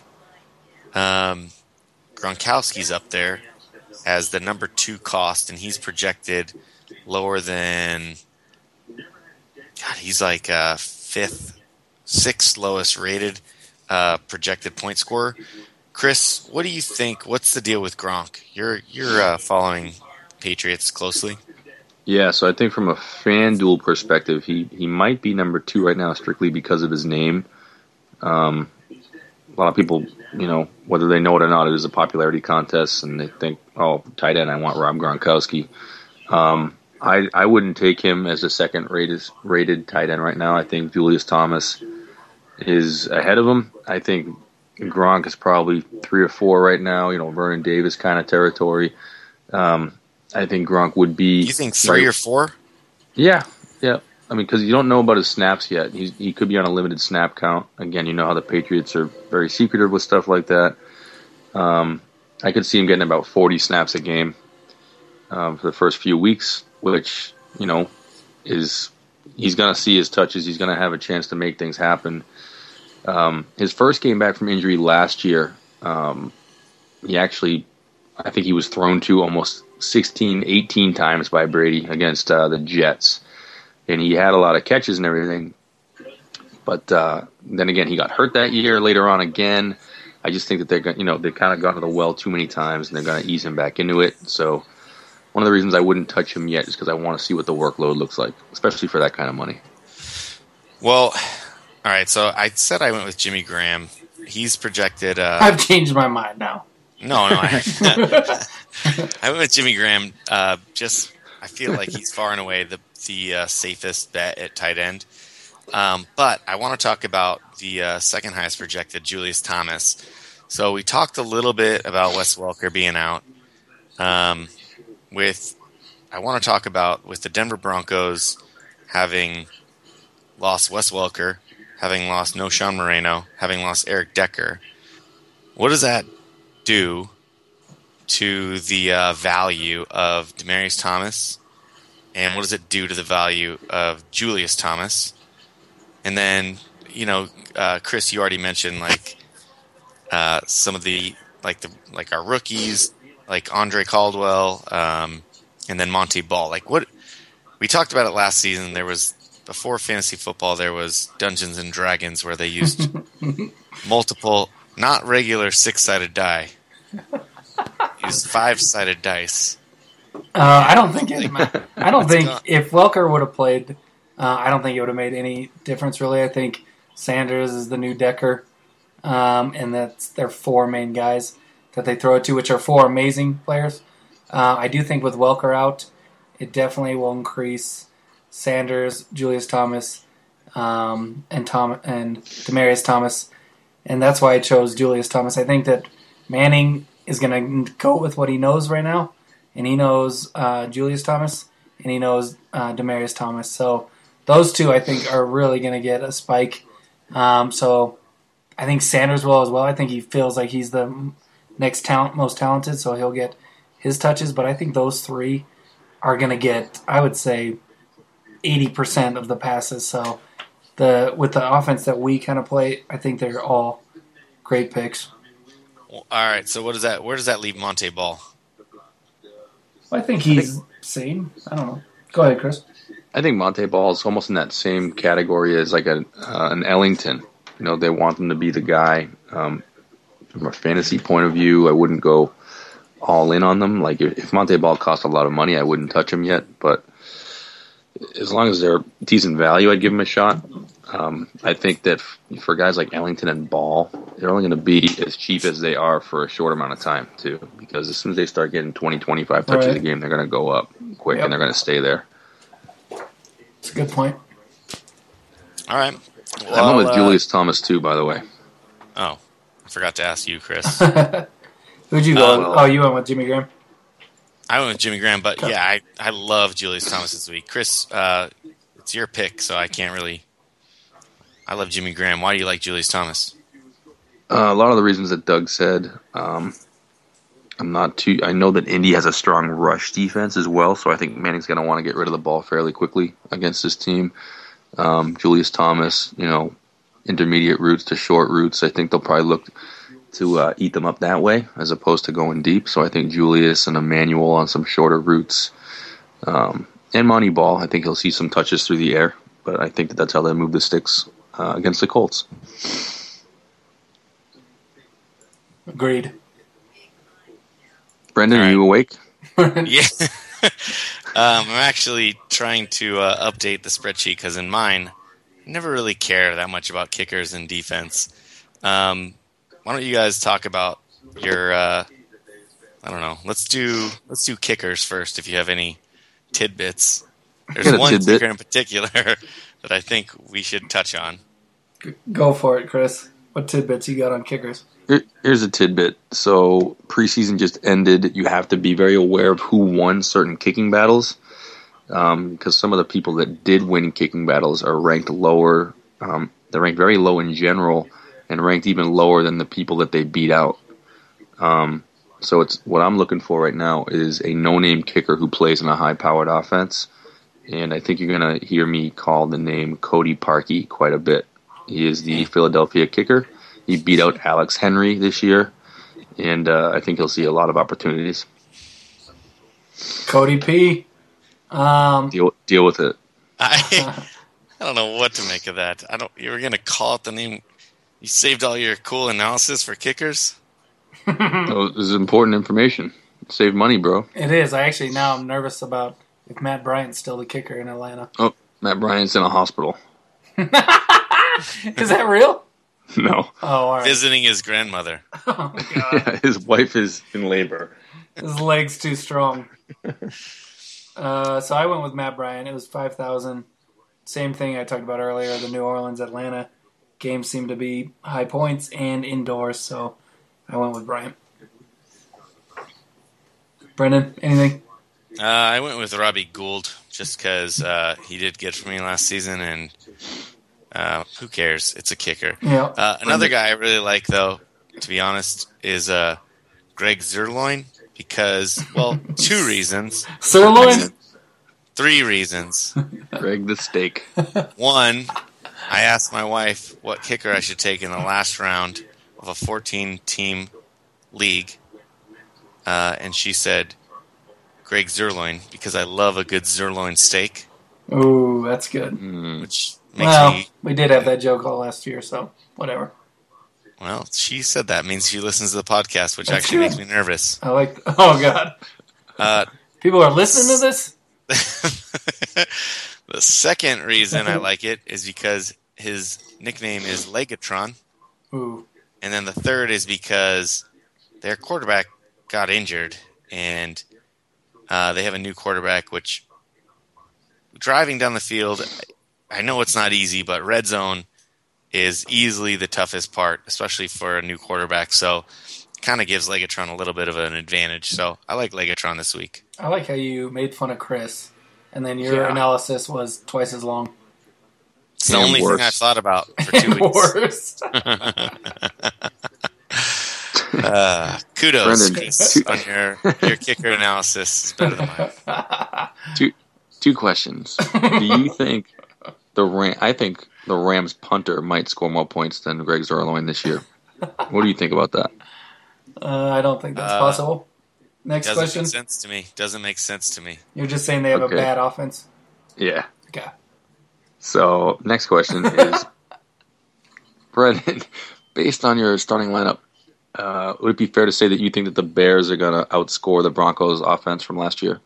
Gronkowski's up there as the number 2 cost, and he's projected lower than. God, he's like 5th, 6th lowest rated projected point scorer. Chris, what do you think? What's the deal with Gronk? You're following Patriots closely. Yeah, so I think from a FanDuel perspective, he might be number 2 right now strictly because of his name. A lot of people, whether they know it or not, it is a popularity contest, and they think, oh, tight end, I want Rob Gronkowski. I wouldn't take him as a second rated tight end right now. I think Julius Thomas is ahead of him. I think Gronk is probably 3 or 4 right now. Vernon Davis kind of territory. I think Gronk would be. You think 3 or 4? Yeah. Because you don't know about his snaps yet. He could be on a limited snap count. Again, you know how the Patriots are very secretive with stuff like that. I could see him getting about 40 snaps a game for the first few weeks, which is he's going to see his touches. He's going to have a chance to make things happen. His first game back from injury last year, I think he was thrown to almost 16, 18 times by Brady against the Jets. And he had a lot of catches and everything. But then again, he got hurt that year later on again. I just think that they've kind of gone to the well too many times, and they're going to ease him back into it. So one of the reasons I wouldn't touch him yet is because I want to see what the workload looks like, especially for that kind of money. Well, all right, so I said I went with Jimmy Graham. He's projected... I've changed my mind now. No. I went with Jimmy Graham. I feel like he's far and away the safest bet at tight end. But I want to talk about the second highest projected, Julius Thomas. So we talked a little bit about Wes Welker being out. I want to talk about with the Denver Broncos having lost Wes Welker, having lost Noshawn Moreno, having lost Eric Decker. What does that do to the value of Demaryius Thomas? And what does it do to the value of Julius Thomas? And then, Chris, you already mentioned some of the our rookies, like Andre Caldwell, and then Monty Ball. What we talked about it last season. There was before fantasy football. There was Dungeons and Dragons where they used multiple, not regular 6-sided die, used 5-sided dice. I don't think if Welker would have played, I don't think it would have made any difference really. I think Sanders is the new Decker, and that's their 4 main guys that they throw it to, which are 4 amazing players. I do think with Welker out, it definitely will increase Sanders, Julius Thomas, and Demaryius Thomas, and that's why I chose Julius Thomas. I think that Manning is going to go with what he knows right now, and he knows Julius Thomas, and he knows Demaryius Thomas. So those two, I think, are really going to get a spike. So I think Sanders will as well. I think he feels like he's the next most talented, so he'll get his touches. But I think those three are going to get, I would say, 80% of the passes. So with the offense that we kind of play, I think they're all great picks. Well, all right, so where does that leave Monte Ball? I think he's same. I don't know. Go ahead, Chris. I think Monte Ball is almost in that same category as like an Ellington. You know, they want him to be the guy. From a fantasy point of view, I wouldn't go all in on them. Like if Monte Ball cost a lot of money, I wouldn't touch him yet. But as long as they're decent value, I'd give him a shot. I think that for guys like Ellington and Ball, they're only going to be as cheap as they are for a short amount of time, too. Because as soon as they start getting 20, 25 touches a game, they're going to go up quick, and they're going to stay there. That's a good point. All right. Well, I went with Julius Thomas, too, by the way. Oh, I forgot to ask you, Chris. Who'd you go? You went with Jimmy Graham? I went with Jimmy Graham, but yeah, I love Julius Thomas this week. Chris, it's your pick, so I can't really... I love Jimmy Graham. Why do you like Julius Thomas? A lot of the reasons that Doug said. I know that Indy has a strong rush defense as well, so I think Manning's going to want to get rid of the ball fairly quickly against this team. Julius Thomas, intermediate routes to short routes. I think they'll probably look to eat them up that way as opposed to going deep. So I think Julius and Emmanuel on some shorter routes. And Monty Ball, I think he'll see some touches through the air, but I think that's how they move the sticks against the Colts. Agreed. Brendan, are you awake? Yeah. I'm actually trying to update the spreadsheet because in mine, I never really care that much about kickers and defense. Why don't you guys talk about your? I don't know. Let's do kickers first. If you have any tidbits, there's one kicker in particular that I think we should touch on. Go for it, Chris. What tidbits you got on kickers? Here's a tidbit. So preseason just ended. You have to be very aware of who won certain kicking battles, because some of the people that did win kicking battles are ranked lower. They're ranked very low in general, and ranked even lower than the people that they beat out. So it's what I'm looking for right now is a no-name kicker who plays in a high-powered offense, and I think you're going to hear me call the name Cody Parkey quite a bit. He is the Philadelphia kicker. He beat out Alex Henry this year, and I think he'll see a lot of opportunities. Cody P. Deal with it. I don't know what to make of that. You were going to call it the name. You saved all your cool analysis for kickers? This is important information. Save money, bro. It is. I'm nervous about if Matt Bryant's still the kicker in Atlanta. Oh, Matt Bryant's in a hospital. Is that real? No. Oh, all right. Visiting his grandmother. Oh, God. Yeah, his wife is in labor. His leg's too strong. So I went with Matt Bryant. It was 5,000. Same thing I talked about earlier. The New Orleans-Atlanta games seemed to be high points and indoors, so I went with Bryant. Brendan, anything? I went with Robbie Gould just because he did good for me last season, and who cares? It's a kicker. Yeah. Another guy I really like, though, to be honest, is Greg Zuerlein because, well, 2 reasons. Sirloin? 3 reasons. Greg the steak. 1, I asked my wife what kicker I should take in the last round of a 14-team league, and she said Greg Zuerlein because I love a good Zuerlein steak. Ooh, that's good. Which makes me... we did have that joke all last year, so whatever. Well, she said that means she listens to the podcast, which That's actually good. makes me nervous. Oh, God. People are listening to this? The second reason I like it is because his nickname is Legatron. Ooh. And then the third is because their quarterback got injured, and they have a new quarterback, which driving down the field, I know it's not easy, but red zone is easily the toughest part, especially for a new quarterback. So kind of gives Legatron a little bit of an advantage. So I like Legatron this week. I like how you made fun of Chris, and then your analysis was twice as long. It's the only thing I've thought about for 2 weeks. Worse. Kudos, Chris, on your kicker analysis is better than mine. Two questions. Do you think I think the Rams punter might score more points than Greg Zuerlein this year. What do you think about that? I don't think that's possible. Next question. Doesn't make sense to me. You're just saying they have a bad offense? Yeah. Okay. So, next question is, Brendan, based on your starting lineup, would it be fair to say that you think that the Bears are going to outscore the Broncos offense from last year?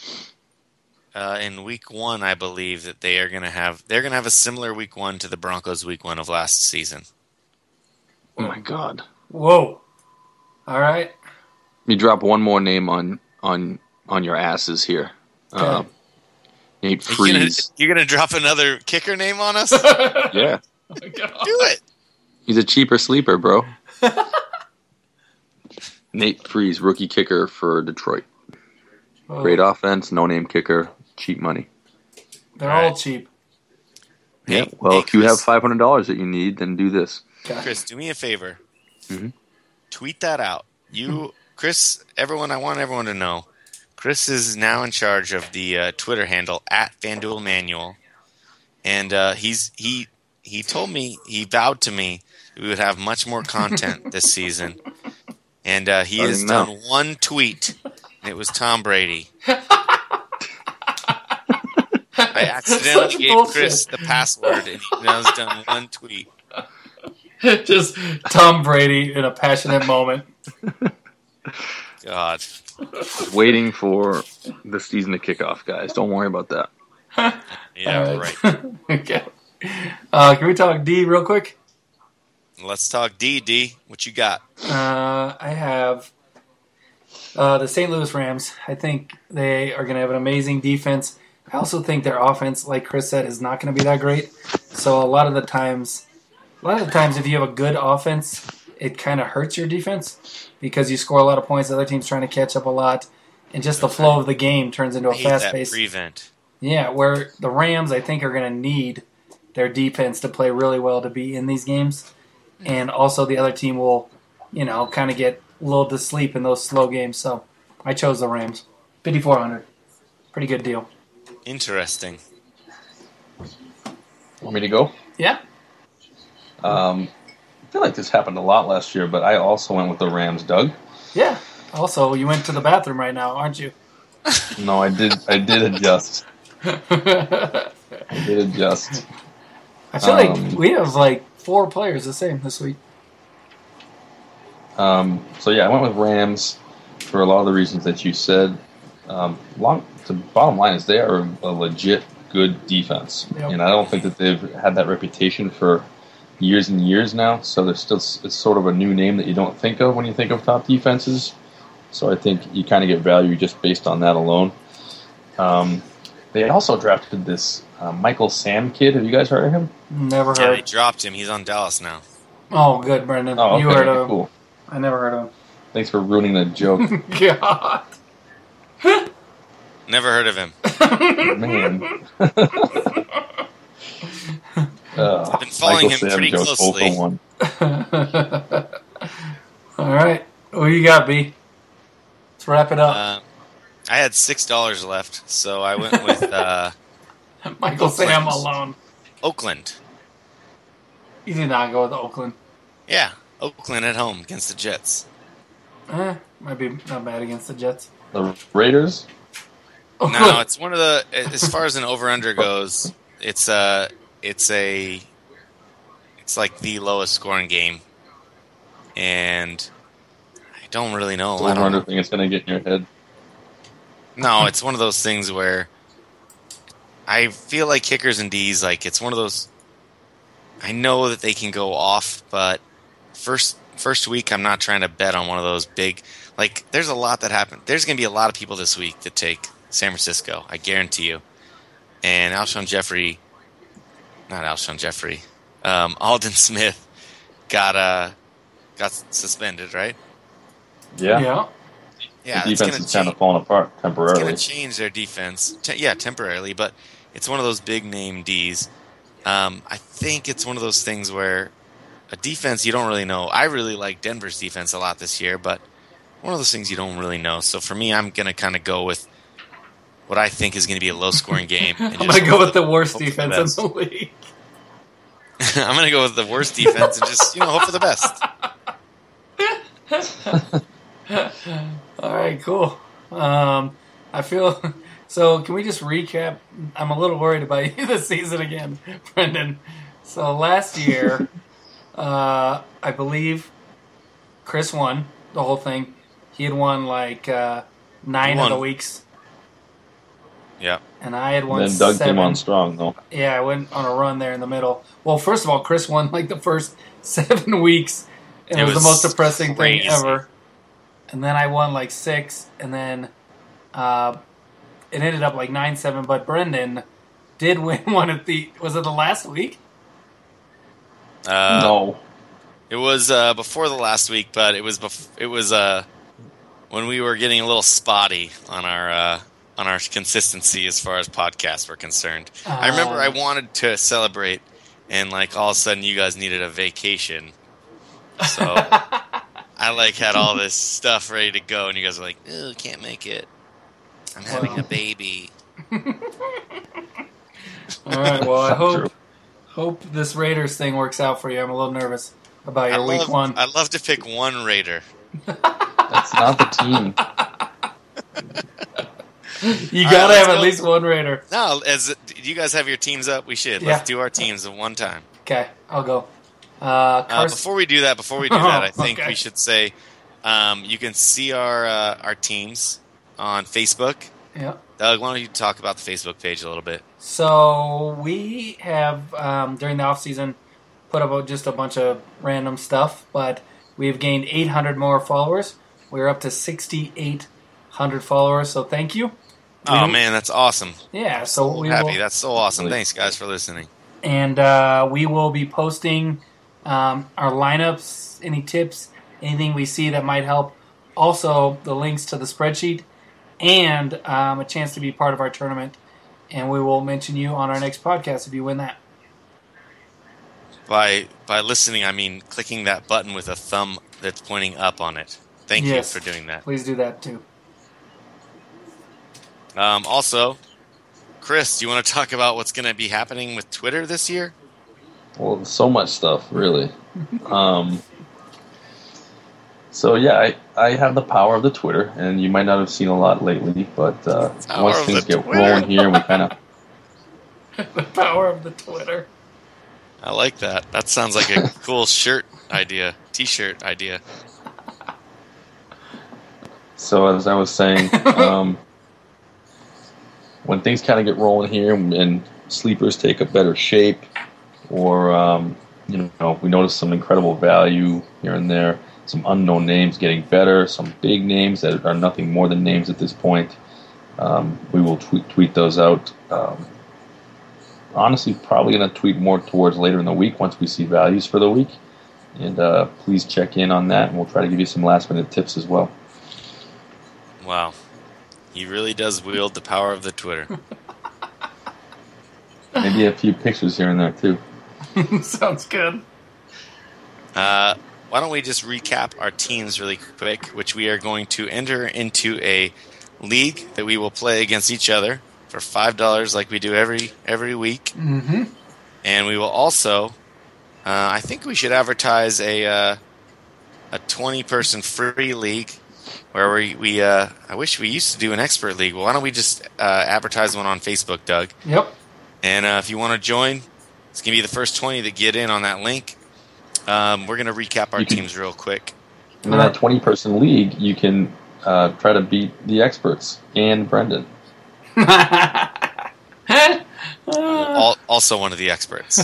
In week 1, I believe that they're going to have a similar week 1 to the Broncos week 1 of last season. Oh my God. Whoa. All right. Let me drop one more name on your asses here. Okay. Nate Freeze. You're gonna drop another kicker name on us? Yeah. Oh my God. Do it. He's a cheaper sleeper, bro. Nate Freeze, rookie kicker for Detroit. Oh. Great offense, no-name kicker, cheap money. They're all cheap. Yeah. Well, if you have $500 that you need, then do this. Okay. Chris, do me a favor. Mm-hmm. Tweet that out. Chris, I want everyone to know. Chris is now in charge of the Twitter handle @FanDuelManual, and he told me, he vowed to me, we would have much more content this season, and he has done one tweet, and it was Tom Brady. I accidentally gave Chris the password, and he now has done one tweet. Just Tom Brady in a passionate moment. God. Waiting for the season to kick off, guys. Don't worry about that. Yeah, right. Okay. Can we talk D real quick? Let's talk D. What you got? I have the St. Louis Rams. I think they are going to have an amazing defense. I also think their offense, like Chris said, is not going to be that great. So a lot of the times, if you have a good offense, it kind of hurts your defense because you score a lot of points. The other team's trying to catch up a lot, and just the flow of the game turns into a fast pace. Prevent. Yeah, where the Rams, I think, are going to need their defense to play really well to be in these games, and also the other team will, kind of get lulled to sleep in those slow games. So I chose the Rams, 5,400, pretty good deal. Interesting. Want me to go? Yeah. I feel like this happened a lot last year, but I also went with the Rams, Doug. Yeah. Also, you went to the bathroom right now, aren't you? No, I did adjust. I feel like we have 4 players the same this week. I went with Rams for a lot of the reasons that you said. The bottom line is they are a legit good defense, and I don't think that they've had that reputation for years and years now. So it's sort of a new name that you don't think of when you think of top defenses. So I think you kind of get value just based on that alone. They also drafted this Michael Sam kid. Have you guys heard of him? Never heard. Yeah, they dropped him. He's on Dallas now. Oh, good, Brendan. Oh, okay, you heard of him. Cool. I never heard of him. Thanks for ruining the joke. God. Never heard of him. Man. I've been following him pretty closely. All right. What do you got, B? Let's wrap it up. I had $6 left, so I went with Michael Sam alone. Oakland. You did not go with Oakland. Yeah, Oakland at home against the Jets. Might be not bad against the Jets. The Raiders? Oakland. No, it's one of the. As far as an over/under goes, it's like the lowest scoring game, and I don't really know. The over/under thing is going to get in your head. No, it's one of those things where I feel like kickers and Ds, it's one of those. I know that they can go off, but first week, I'm not trying to bet on one of those big. There's a lot that happened. There's going to be a lot of people this week that take San Francisco. I guarantee you. and Alshon Jeffrey, not Alshon Jeffrey, Aldon Smith got suspended, right? Yeah. Yeah, the defense is kind of falling apart temporarily. It's going to change their defense. Temporarily, but it's one of those big name Ds. I think it's one of those things where a defense you don't really know. I really like Denver's defense a lot this year, but one of those things you don't really know. So for me, I'm going to kind of go with what I think is going to be a low-scoring game. I'm going to go with the worst defense in the league. I'm going to go with the worst defense and just hope for the best. All right, cool. I feel so. Can we just recap? I'm a little worried about you this season again, Brendan. So last year, I believe Chris won the whole thing. He had won like 9 of the weeks. Yeah. And I had won 7. Then Doug came on strong, though. Yeah, I went on a run there in the middle. Well, first of all, Chris won like the first 7 weeks, and it was the most depressing thing ever. And then I won like 6, and then it ended up like 9-7. But Brendan did win one at was it the last week? No. It was before the last week, but it was when we were getting a little spotty on our consistency as far as podcasts were concerned. I remember I wanted to celebrate, and like all of a sudden you guys needed a vacation. So I like had all this stuff ready to go, and you guys were like, "Ooh, can't make it. I'm having a baby." All right. Well, I hope this Raiders thing works out for you. I'm a little nervous about your week 1. I'd love to pick one Raider. That's not the team. You gotta have at least one Raider. No, do you guys have your teams up? We should. Let's do our teams at one time. Okay, I'll go. Before we do that, I think we should say you can see our teams on Facebook. Yeah. Doug, why don't you talk about the Facebook page a little bit? So we have, during the off-season, put up just a bunch of random stuff, but we've gained 800 more followers. We're up to 6,800 followers, so thank you. Oh, man, that's awesome. Yeah, so we're happy. That's so awesome. Thanks, guys, for listening. And we will be posting our lineups, any tips, anything we see that might help. Also, the links to the spreadsheet and a chance to be part of our tournament. And we will mention you on our next podcast if you win that. By listening, I mean clicking that button with a thumb that's pointing up on it. Thank you for doing that. Please do that, too. Also, Chris, do you want to talk about what's going to be happening with Twitter this year? Well, so much stuff, really. So, yeah, I have the power of the Twitter, and you might not have seen a lot lately, but once things get rolling here, we kind of... The power of the Twitter. I like that. That sounds like a cool shirt idea, T-shirt idea. So, as I was saying, when things kind of get rolling here and sleepers take a better shape, or, we notice some incredible value here and there, some unknown names getting better, some big names that are nothing more than names at this point, we will tweet those out. Honestly, probably going to tweet more towards later in the week once we see values for the week. And please check in on that, and we'll try to give you some last-minute tips as well. Wow. He really does wield the power of the Twitter. Maybe a few pictures here and there, too. Sounds good. Why don't we just recap our teams really quick, which we are going to enter into a league that we will play against each other for $5 like we do every week. Mm-hmm. And we will also, I think we should advertise a 20-person free league where we I wish we used to do an expert league. Well, why don't we just advertise one on Facebook, Doug? Yep. And if you want to join, it's going to be the first 20 that get in on that link. We're going to recap our teams real quick. In that 20-person league, you can try to beat the experts and Brendan. Also one of the experts.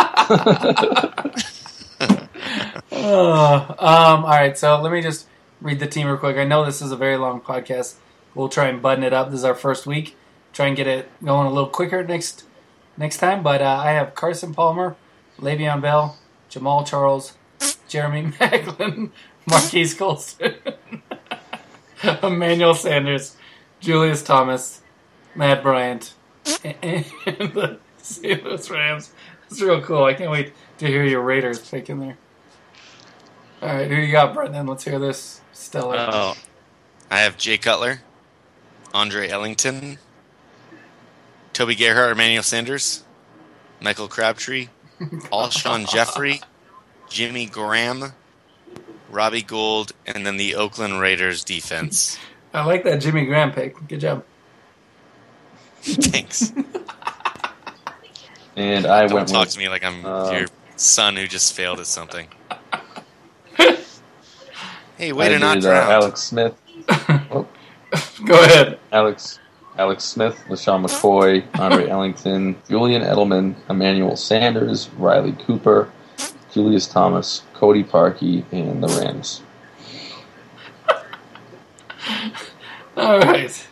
All right, so let me just read the team real quick. I know this is a very long podcast. We'll try and button it up. This is our first week. try and get it going a little quicker next time. But I have Carson Palmer, Le'Veon Bell, Jamal Charles, Jeremy Maclin, Marquise Colston, Emmanuel Sanders, Julius Thomas, Matt Bryant, and the St. Louis Rams. It's real cool. I can't wait to hear your Raiders pick in there. All right, who you got, Brendan? Let's hear this stellar. I have Jay Cutler, Andre Ellington, Toby Gerhart, Emmanuel Sanders, Michael Crabtree, Alshon Jeffrey, Jimmy Graham, Robbie Gould, and then the Oakland Raiders defense. I like that Jimmy Graham pick. Good job. Thanks. And I Don't went talk with to me like I'm your son who just failed at something. Hey, way to not drown. Alex Smith. Go ahead. Alex Smith, LaShawn McCoy, Andre Ellington, Julian Edelman, Emmanuel Sanders, Riley Cooper, Julius Thomas, Cody Parkey, and the Rams. All right.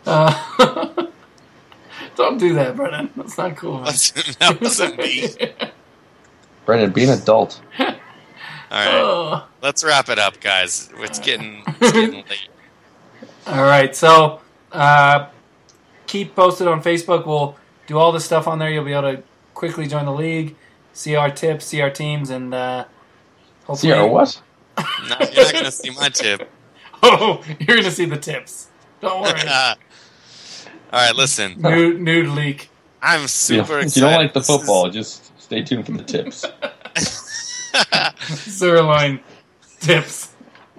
Don't do that, Brennan. That's not cool. That wasn't me. Brendan, be an adult. All right, let's wrap it up, guys. It's getting late. All right, so keep posted on Facebook. We'll do all this stuff on there. You'll be able to quickly join the league, see our tips, see our teams, and hopefully... See our what? No, you're not going to see my tip. Oh, you're going to see the tips. Don't worry. All right, listen. Nude leak. I'm super excited. If you don't like the football, just stay tuned for the tips. Sirloin tips.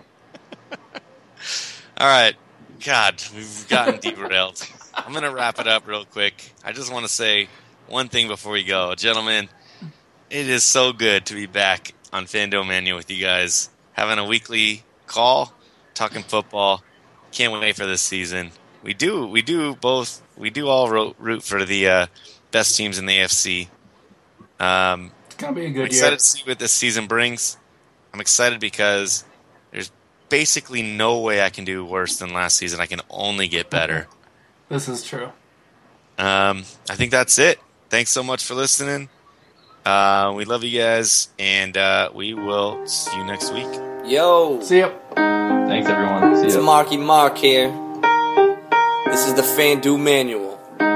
All right. God, we've gotten derailed. I'm going to wrap it up real quick. I just want to say one thing before we go. Gentlemen, it is so good to be back on Fandom Mania with you guys, having a weekly call, talking football. Can't wait for this season. We do all root for the best teams in the AFC. It's going to be a good year. I'm excited to see what this season brings. I'm excited because there's basically no way I can do worse than last season. I can only get better. This is true. I think that's it. Thanks so much for listening. We love you guys, and we will see you next week. Yo. See ya. Thanks, everyone. See It's ya. Marky Mark here. This is the FanDuel Manual.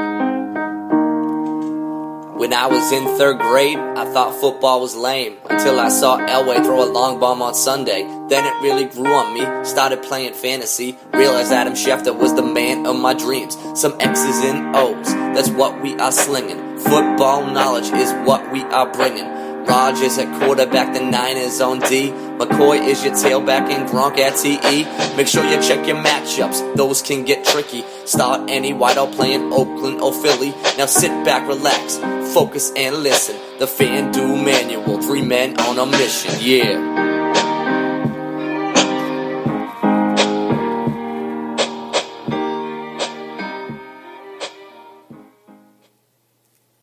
When I was in 3rd grade, I thought football was lame until I saw Elway throw a long bomb on Sunday. Then it really grew on me, started playing fantasy, realized Adam Schefter was the man of my dreams. Some X's and O's, that's what we are slinging. Football knowledge is what we are bringing. Rodgers at quarterback, the Niners on D. McCoy is your tailback and Gronk at TE. Make sure you check your matchups, those can get tricky. Start any wide out playing Oakland or Philly. Now sit back, relax, focus and listen. The FanDuel Manual, 3 men on a mission, yeah.